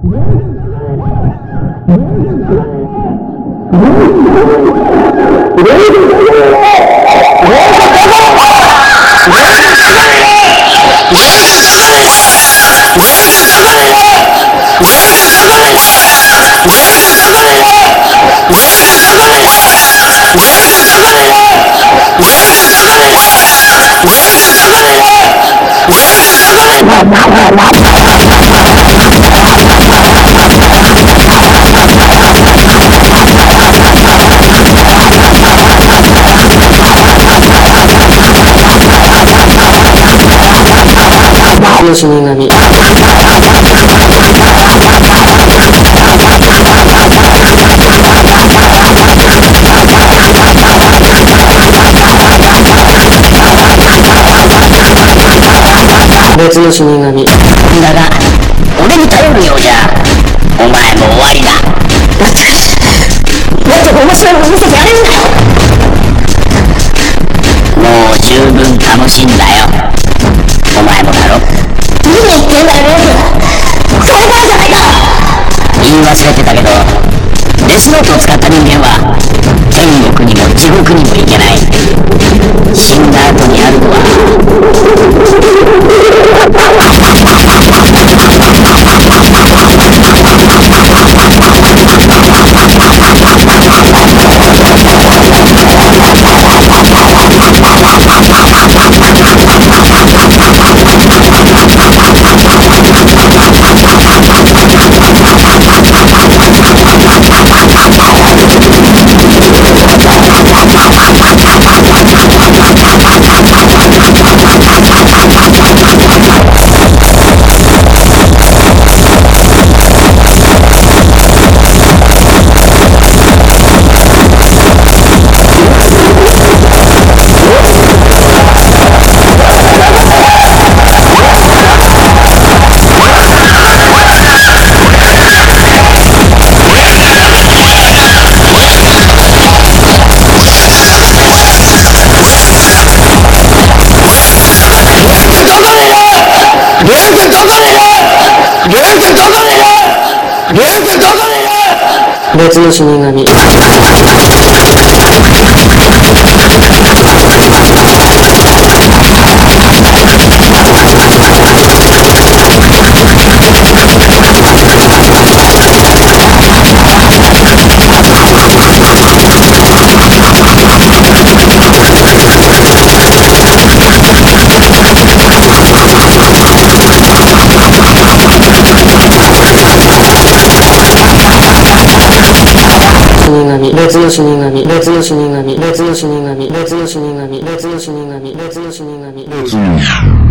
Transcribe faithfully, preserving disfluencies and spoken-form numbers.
の死神。別の死神。 だが俺に頼るようじゃお前も終わりだ。だってもっと面白いもの見せてやれるんだよ。もう十分楽しいんだよ。お前もだろ。何言ってんだよレース。それからじゃないか。言い忘れてたけどデスノートを使った人間は天国にも地獄にも行けない。死んだ後にあるのは別の死神。別の死神。別の死神。別の死神。別の死神。別の死神。別の死神。別の死神。別の死神。